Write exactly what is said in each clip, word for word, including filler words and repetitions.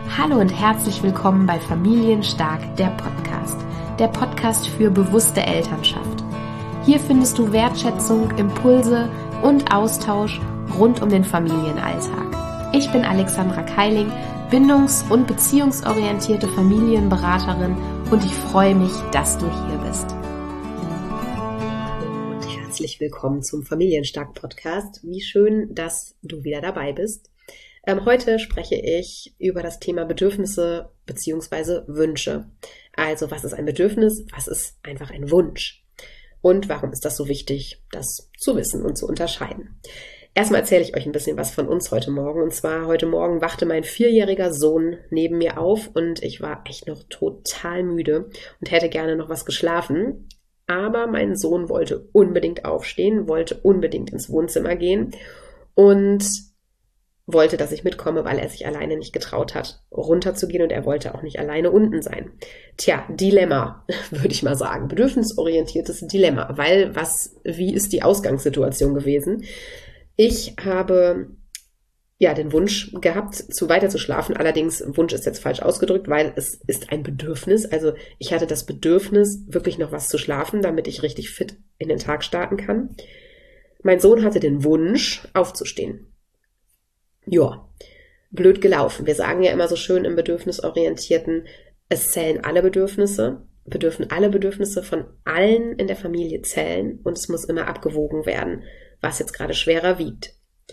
Hallo und herzlich willkommen bei Familienstark, der Podcast. Der Podcast für bewusste Elternschaft. Hier findest du Wertschätzung, Impulse und Austausch rund um den Familienalltag. Ich bin Alexandra Keiling, bindungs- und beziehungsorientierte Familienberaterin und ich freue mich, dass du hier bist. Und herzlich willkommen zum Familienstark Podcast. Wie schön, dass du wieder dabei bist. Ähm, heute spreche ich über das Thema Bedürfnisse bzw. Wünsche. Also was ist ein Bedürfnis, was ist einfach ein Wunsch? Und warum ist das so wichtig, das zu wissen und zu unterscheiden? Erstmal erzähle ich euch ein bisschen was von uns heute Morgen. Und zwar heute Morgen wachte mein vierjähriger Sohn neben mir auf und ich war echt noch total müde und hätte gerne noch was geschlafen. Aber mein Sohn wollte unbedingt aufstehen, wollte unbedingt ins Wohnzimmer gehen und wollte, dass ich mitkomme, weil er sich alleine nicht getraut hat, runterzugehen und er wollte auch nicht alleine unten sein. Tja, Dilemma, würde ich mal sagen. Bedürfnisorientiertes Dilemma, weil was, wie ist die Ausgangssituation gewesen? Ich habe ja den Wunsch gehabt, zu weiter zu schlafen. Allerdings, Wunsch ist jetzt falsch ausgedrückt, weil es ist ein Bedürfnis. Also ich hatte das Bedürfnis, wirklich noch was zu schlafen, damit ich richtig fit in den Tag starten kann. Mein Sohn hatte den Wunsch, aufzustehen. Ja, blöd gelaufen. Wir sagen ja immer so schön im Bedürfnisorientierten, es zählen alle Bedürfnisse, bedürfen alle Bedürfnisse von allen in der Familie zählen und es muss immer abgewogen werden, was jetzt gerade schwerer wiegt.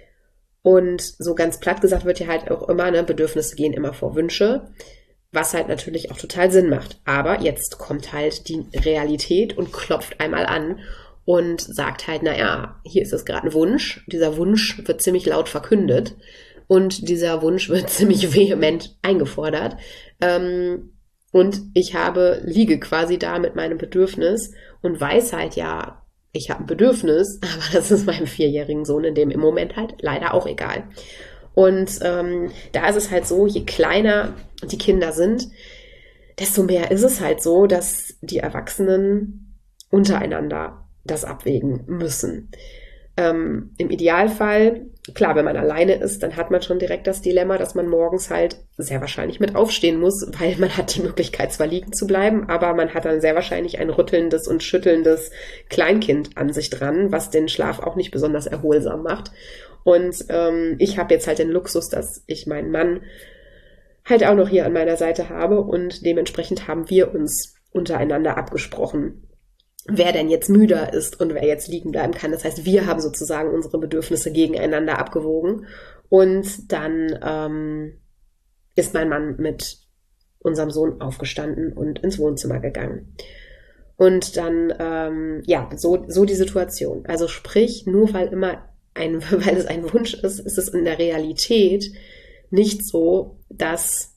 Und so ganz platt gesagt wird ja halt auch immer, ne, Bedürfnisse gehen immer vor Wünsche, was halt natürlich auch total Sinn macht. Aber jetzt kommt halt die Realität und klopft einmal an und sagt halt, naja, hier ist es gerade ein Wunsch. Dieser Wunsch wird ziemlich laut verkündet und dieser Wunsch wird ziemlich vehement eingefordert. Ähm, und ich habe, liege quasi da mit meinem Bedürfnis und weiß halt, ja, ich habe ein Bedürfnis, aber das ist meinem vierjährigen Sohn in dem im Moment halt leider auch egal. Und ähm, da ist es halt so, je kleiner die Kinder sind, desto mehr ist es halt so, dass die Erwachsenen untereinander das abwägen müssen. Ähm, im Idealfall, klar, wenn man alleine ist, dann hat man schon direkt das Dilemma, dass man morgens halt sehr wahrscheinlich mit aufstehen muss, weil man hat die Möglichkeit zwar liegen zu bleiben, aber man hat dann sehr wahrscheinlich ein rüttelndes und schüttelndes Kleinkind an sich dran, was den Schlaf auch nicht besonders erholsam macht. Und ähm, ich habe jetzt halt den Luxus, dass ich meinen Mann halt auch noch hier an meiner Seite habe und dementsprechend haben wir uns untereinander abgesprochen, wer denn jetzt müder ist und wer jetzt liegen bleiben kann. Das heißt, wir haben sozusagen unsere Bedürfnisse gegeneinander abgewogen und dann ähm, ist mein Mann mit unserem Sohn aufgestanden und ins Wohnzimmer gegangen. Und dann, ähm, ja, so, so die Situation. Also sprich, nur weil immer ein, weil es ein Wunsch ist, ist es in der Realität nicht so, dass,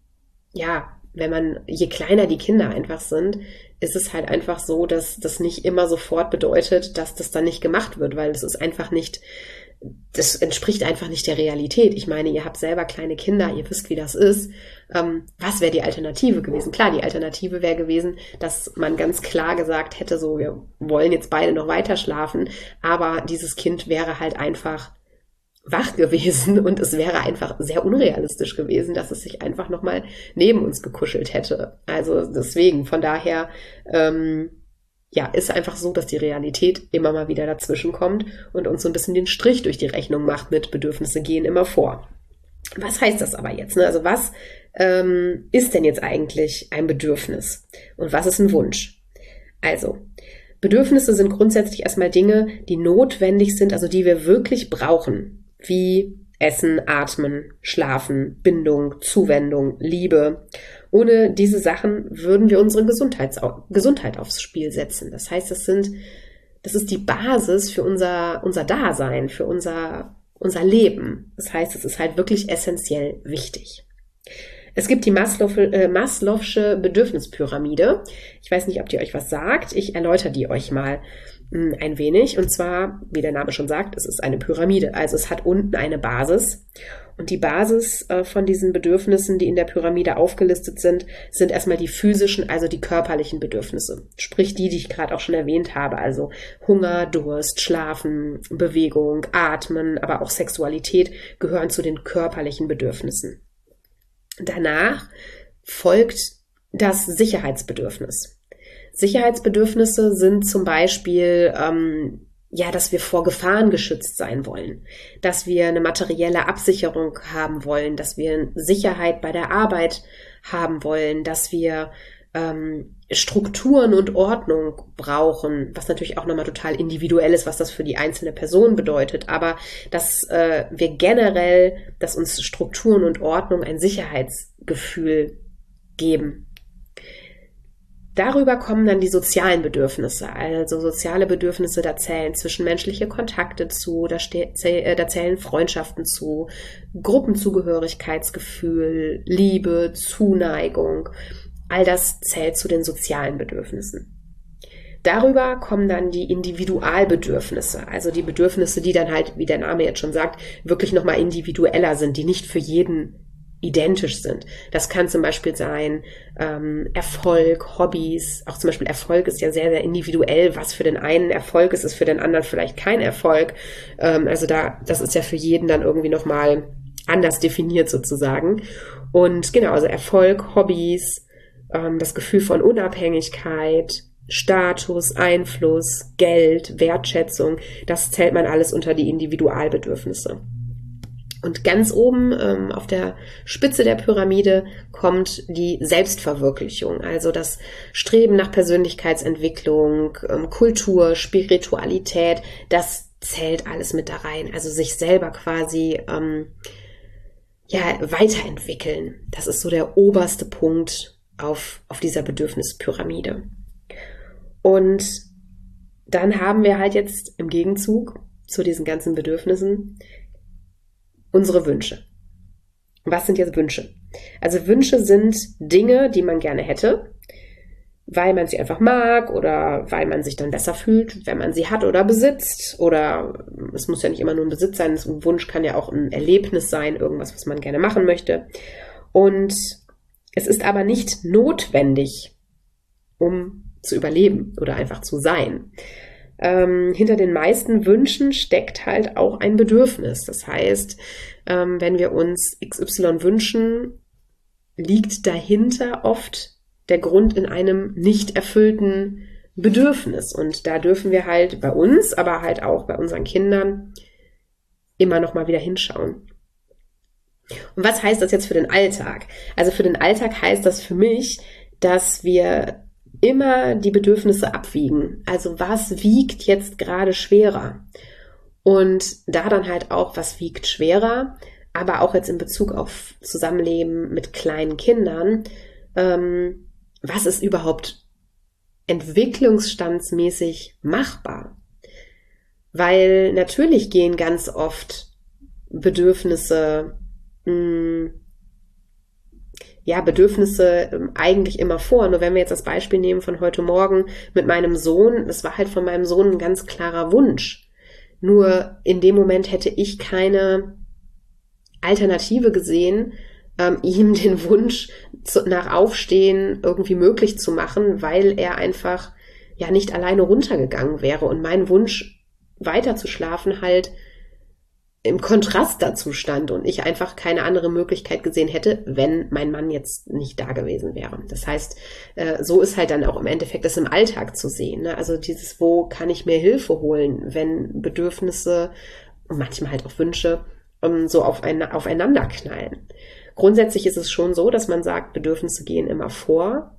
ja, wenn man, je kleiner die Kinder einfach sind, ist es halt einfach so, dass das nicht immer sofort bedeutet, dass das dann nicht gemacht wird, weil das ist einfach nicht, das entspricht einfach nicht der Realität. Ich meine, ihr habt selber kleine Kinder, ihr wisst, wie das ist. Ähm, was wäre die Alternative gewesen? Klar, die Alternative wäre gewesen, dass man ganz klar gesagt hätte, so, wir wollen jetzt beide noch weiter schlafen, aber dieses Kind wäre halt einfach wach gewesen und es wäre einfach sehr unrealistisch gewesen, dass es sich einfach nochmal neben uns gekuschelt hätte. Also deswegen, von daher, ähm, ja, ist einfach so, dass die Realität immer mal wieder dazwischen kommt und uns so ein bisschen den Strich durch die Rechnung macht mit Bedürfnisse gehen immer vor. Was heißt das aber jetzt? Ne? Also was ähm, ist denn jetzt eigentlich ein Bedürfnis und was ist ein Wunsch? Also, Bedürfnisse sind grundsätzlich erstmal Dinge, die notwendig sind, also die wir wirklich brauchen. Wie Essen, Atmen, Schlafen, Bindung, Zuwendung, Liebe. Ohne diese Sachen würden wir unsere Gesundheit, Gesundheit aufs Spiel setzen. Das heißt, das sind, das ist die Basis für unser, unser Dasein, für unser, unser Leben. Das heißt, es ist halt wirklich essentiell wichtig. Es gibt die Maslow, äh, Maslow'sche Bedürfnispyramide. Ich weiß nicht, ob die euch was sagt. Ich erläutere die euch mal mh, ein wenig. Und zwar, wie der Name schon sagt, es ist eine Pyramide. Also es hat unten eine Basis. Und die Basis äh, von diesen Bedürfnissen, die in der Pyramide aufgelistet sind, sind erstmal die physischen, also die körperlichen Bedürfnisse. Sprich die, die ich gerade auch schon erwähnt habe. Also Hunger, Durst, Schlafen, Bewegung, Atmen, aber auch Sexualität gehören zu den körperlichen Bedürfnissen. Danach folgt das Sicherheitsbedürfnis. Sicherheitsbedürfnisse sind zum Beispiel, ähm, ja, dass wir vor Gefahren geschützt sein wollen, dass wir eine materielle Absicherung haben wollen, dass wir Sicherheit bei der Arbeit haben wollen, dass wir ähm, Strukturen und Ordnung brauchen, was natürlich auch nochmal total individuell ist, was das für die einzelne Person bedeutet, aber dass äh, wir generell, dass uns Strukturen und Ordnung ein Sicherheitsgefühl geben. Darüber kommen dann die sozialen Bedürfnisse, also soziale Bedürfnisse, da zählen zwischenmenschliche Kontakte zu, da, ste- zäh- da zählen Freundschaften zu, Gruppenzugehörigkeitsgefühl, Liebe, Zuneigung, all das zählt zu den sozialen Bedürfnissen. Darüber kommen dann die Individualbedürfnisse, also die Bedürfnisse, die dann halt, wie der Name jetzt schon sagt, wirklich nochmal individueller sind, die nicht für jeden identisch sind. Das kann zum Beispiel sein ähm, Erfolg, Hobbys. Auch zum Beispiel Erfolg ist ja sehr, sehr individuell. Was für den einen Erfolg ist, ist für den anderen vielleicht kein Erfolg. Ähm, also da, das ist ja für jeden dann irgendwie nochmal anders definiert sozusagen. Und genau, also Erfolg, Hobbys, ähm, das Gefühl von Unabhängigkeit, Status, Einfluss, Geld, Wertschätzung, das zählt man alles unter die Individualbedürfnisse. Und ganz oben ähm, auf der Spitze der Pyramide kommt die Selbstverwirklichung, also das Streben nach Persönlichkeitsentwicklung, ähm, Kultur, Spiritualität, das zählt alles mit da rein. Also sich selber quasi ähm, ja weiterentwickeln. Das ist so der oberste Punkt auf, auf dieser Bedürfnispyramide. Und dann haben wir halt jetzt im Gegenzug zu diesen ganzen Bedürfnissen unsere Wünsche. Was sind jetzt Wünsche? Also Wünsche sind Dinge, die man gerne hätte, weil man sie einfach mag oder weil man sich dann besser fühlt, wenn man sie hat oder besitzt. Oder es muss ja nicht immer nur ein Besitz sein, ein Wunsch kann ja auch ein Erlebnis sein, irgendwas, was man gerne machen möchte. Und es ist aber nicht notwendig, um zu überleben oder einfach zu sein. Ähm, hinter den meisten Wünschen steckt halt auch ein Bedürfnis. Das heißt, ähm, wenn wir uns X Y wünschen, liegt dahinter oft der Grund in einem nicht erfüllten Bedürfnis. Und da dürfen wir halt bei uns, aber halt auch bei unseren Kindern immer noch mal wieder hinschauen. Und was heißt das jetzt für den Alltag? Also für den Alltag heißt das für mich, dass wir immer die Bedürfnisse abwiegen. Also was wiegt jetzt gerade schwerer? Und da dann halt auch, was wiegt schwerer, aber auch jetzt in Bezug auf Zusammenleben mit kleinen Kindern, ähm, was ist überhaupt entwicklungsstandsmäßig machbar? Weil natürlich gehen ganz oft Bedürfnisse mh, ja, Bedürfnisse ähm, eigentlich immer vor. Nur wenn wir jetzt das Beispiel nehmen von heute Morgen mit meinem Sohn, das war halt von meinem Sohn ein ganz klarer Wunsch. Nur in dem Moment hätte ich keine Alternative gesehen, ähm, ihm den Wunsch zu, nach Aufstehen irgendwie möglich zu machen, weil er einfach ja nicht alleine runtergegangen wäre und mein Wunsch weiter zu schlafen halt im Kontrast dazu stand und ich einfach keine andere Möglichkeit gesehen hätte, wenn mein Mann jetzt nicht da gewesen wäre. Das heißt, so ist halt dann auch im Endeffekt das im Alltag zu sehen. Also dieses, wo kann ich mir Hilfe holen, wenn Bedürfnisse und manchmal halt auch Wünsche so aufeinander knallen. Grundsätzlich ist es schon so, dass man sagt, Bedürfnisse gehen immer vor.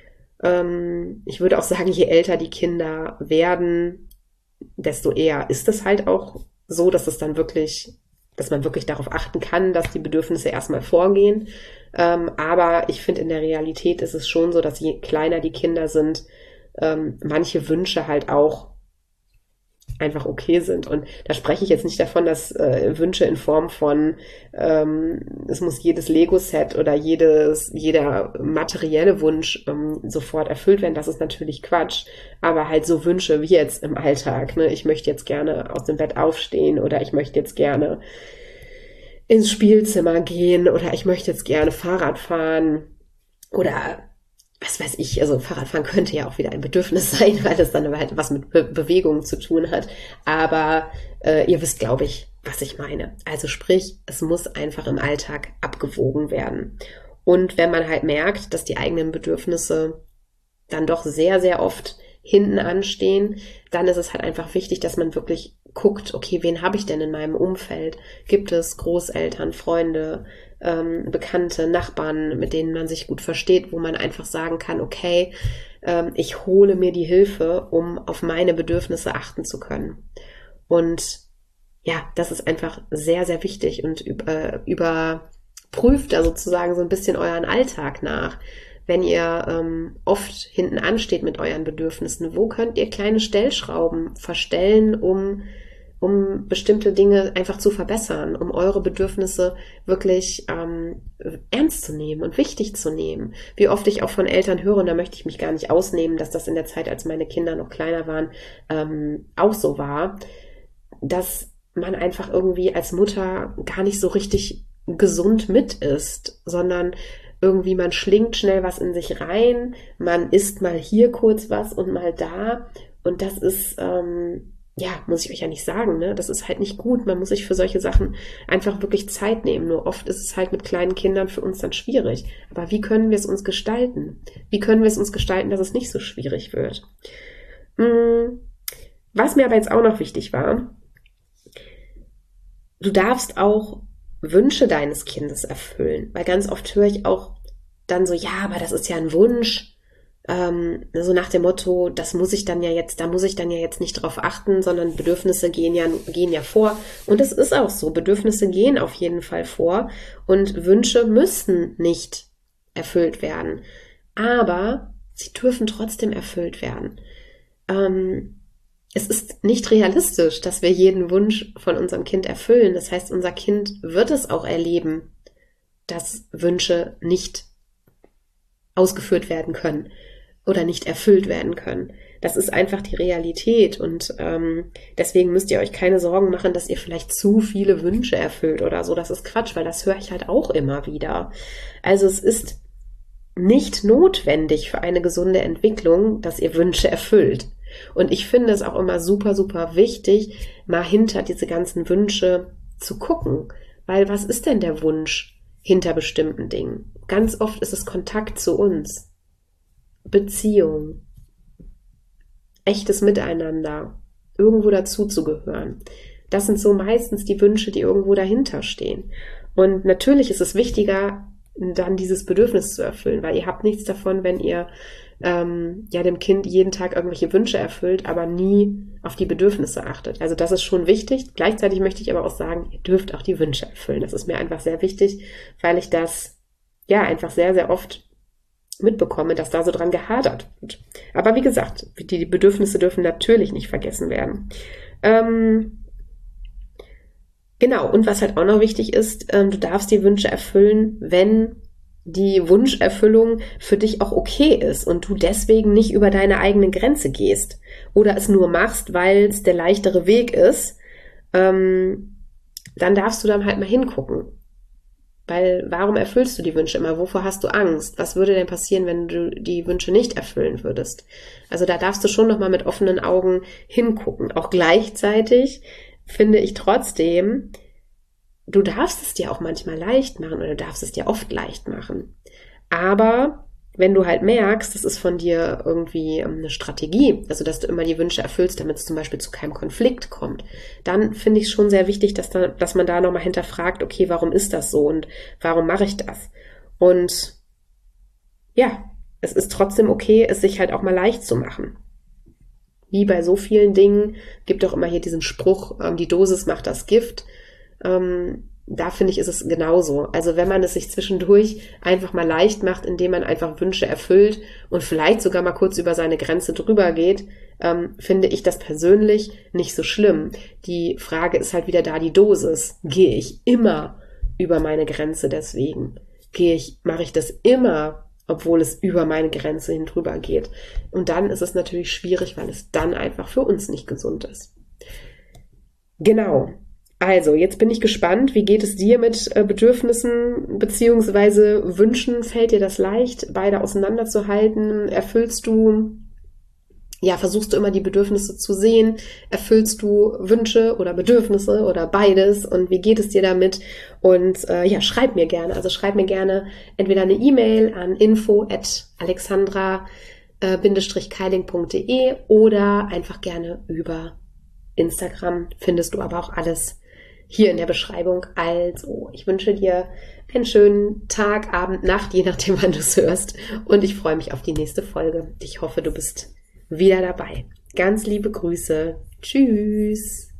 Ich würde auch sagen, je älter die Kinder werden, desto eher ist es halt auch so, dass es dann wirklich, dass man wirklich darauf achten kann, dass die Bedürfnisse erstmal vorgehen. Ähm, aber ich finde, in der Realität ist es schon so, dass je kleiner die Kinder sind, ähm, manche Wünsche halt auch einfach okay sind. Und da spreche ich jetzt nicht davon, dass äh, Wünsche in Form von ähm, es muss jedes Lego-Set oder jedes jeder materielle Wunsch ähm, sofort erfüllt werden. Das ist natürlich Quatsch. Aber halt so Wünsche wie jetzt im Alltag. Ne? Ich möchte jetzt gerne aus dem Bett aufstehen oder ich möchte jetzt gerne ins Spielzimmer gehen oder ich möchte jetzt gerne Fahrrad fahren oder was weiß ich, also Fahrradfahren könnte ja auch wieder ein Bedürfnis sein, weil das dann aber halt was mit Be- Bewegung zu tun hat. Aber äh, ihr wisst, glaube ich, was ich meine. Also sprich, es muss einfach im Alltag abgewogen werden. Und wenn man halt merkt, dass die eigenen Bedürfnisse dann doch sehr, sehr oft hinten anstehen, dann ist es halt einfach wichtig, dass man wirklich guckt, okay, wen habe ich denn in meinem Umfeld? Gibt es Großeltern, Freunde, ähm, Bekannte, Nachbarn, mit denen man sich gut versteht, wo man einfach sagen kann, okay, ähm, ich hole mir die Hilfe, um auf meine Bedürfnisse achten zu können. Und ja, das ist einfach sehr, sehr wichtig und über, überprüft da sozusagen so ein bisschen euren Alltag nach. Wenn ihr ähm, oft hinten ansteht mit euren Bedürfnissen, wo könnt ihr kleine Stellschrauben verstellen, um, um bestimmte Dinge einfach zu verbessern, um eure Bedürfnisse wirklich ähm, ernst zu nehmen und wichtig zu nehmen. Wie oft ich auch von Eltern höre, und da möchte ich mich gar nicht ausnehmen, dass das in der Zeit, als meine Kinder noch kleiner waren, ähm, auch so war, dass man einfach irgendwie als Mutter gar nicht so richtig gesund mit ist, sondern irgendwie man schlingt schnell was in sich rein, man isst mal hier kurz was und mal da und das ist, ähm, ja, muss ich euch ja nicht sagen, ne? Das ist halt nicht gut, man muss sich für solche Sachen einfach wirklich Zeit nehmen, nur oft ist es halt mit kleinen Kindern für uns dann schwierig, aber wie können wir es uns gestalten? Wie können wir es uns gestalten, dass es nicht so schwierig wird? Was mir aber jetzt auch noch wichtig war, du darfst auch Wünsche deines Kindes erfüllen, weil ganz oft höre ich auch dann so, ja, aber das ist ja ein Wunsch, ähm, so nach dem Motto, das muss ich dann ja jetzt, da muss ich dann ja jetzt nicht drauf achten, sondern Bedürfnisse gehen ja, gehen ja vor und es ist auch so, Bedürfnisse gehen auf jeden Fall vor und Wünsche müssen nicht erfüllt werden, aber sie dürfen trotzdem erfüllt werden. Ähm, Es ist nicht realistisch, dass wir jeden Wunsch von unserem Kind erfüllen. Das heißt, unser Kind wird es auch erleben, dass Wünsche nicht ausgeführt werden können oder nicht erfüllt werden können. Das ist einfach die Realität und ähm, deswegen müsst ihr euch keine Sorgen machen, dass ihr vielleicht zu viele Wünsche erfüllt oder so. Das ist Quatsch, weil das höre ich halt auch immer wieder. Also es ist nicht notwendig für eine gesunde Entwicklung, dass ihr Wünsche erfüllt. Und ich finde es auch immer super, super wichtig, mal hinter diese ganzen Wünsche zu gucken. Weil was ist denn der Wunsch hinter bestimmten Dingen? Ganz oft ist es Kontakt zu uns, Beziehung, echtes Miteinander, irgendwo dazuzugehören. Das sind so meistens die Wünsche, die irgendwo dahinter stehen. Und natürlich ist es wichtiger, dann dieses Bedürfnis zu erfüllen, weil ihr habt nichts davon, wenn ihr ähm, ja dem Kind jeden Tag irgendwelche Wünsche erfüllt, aber nie auf die Bedürfnisse achtet. Also das ist schon wichtig. Gleichzeitig möchte ich aber auch sagen, ihr dürft auch die Wünsche erfüllen. Das ist mir einfach sehr wichtig, weil ich das ja einfach sehr, sehr oft mitbekomme, dass da so dran gehadert wird. Aber wie gesagt, die Bedürfnisse dürfen natürlich nicht vergessen werden. Ähm, genau, und was halt auch noch wichtig ist, ähm, du darfst die Wünsche erfüllen, wenn die Wunscherfüllung für dich auch okay ist und du deswegen nicht über deine eigene Grenze gehst oder es nur machst, weil es der leichtere Weg ist, ähm, dann darfst du dann halt mal hingucken. Weil warum erfüllst du die Wünsche immer? Wovor hast du Angst? Was würde denn passieren, wenn du die Wünsche nicht erfüllen würdest? Also da darfst du schon nochmal mit offenen Augen hingucken. Auch gleichzeitig finde ich trotzdem, du darfst es dir auch manchmal leicht machen oder du darfst es dir oft leicht machen. Aber wenn du halt merkst, das ist von dir irgendwie eine Strategie, also dass du immer die Wünsche erfüllst, damit es zum Beispiel zu keinem Konflikt kommt, dann finde ich es schon sehr wichtig, dass, da, dass man da nochmal hinterfragt, okay, warum ist das so und warum mache ich das? Und ja, es ist trotzdem okay, es sich halt auch mal leicht zu machen. Wie bei so vielen Dingen, gibt auch immer hier diesen Spruch, ähm, die Dosis macht das Gift. Ähm, da finde ich, ist es genauso. Also wenn man es sich zwischendurch einfach mal leicht macht, indem man einfach Wünsche erfüllt und vielleicht sogar mal kurz über seine Grenze drüber geht, ähm, finde ich das persönlich nicht so schlimm. Die Frage ist halt wieder da die Dosis. Gehe ich immer über meine Grenze deswegen? Gehe ich, mache ich das immer, obwohl es über meine Grenze hin drüber geht? Und dann ist es natürlich schwierig, weil es dann einfach für uns nicht gesund ist. Genau. Also, jetzt bin ich gespannt, wie geht es dir mit äh, Bedürfnissen beziehungsweise Wünschen? Fällt dir das leicht, beide auseinanderzuhalten? Erfüllst du ja, versuchst du immer die Bedürfnisse zu sehen? Erfüllst du Wünsche oder Bedürfnisse oder beides? Und wie geht es dir damit? Und äh, ja, schreib mir gerne. Also schreib mir gerne entweder eine E-Mail an info at alexandra keiling punkt de oder einfach gerne über Instagram. Findest du aber auch alles hier in der Beschreibung. Also, ich wünsche dir einen schönen Tag, Abend, Nacht, je nachdem, wann du es hörst. Und ich freue mich auf die nächste Folge. Ich hoffe, du bist wieder dabei. Ganz liebe Grüße. Tschüss.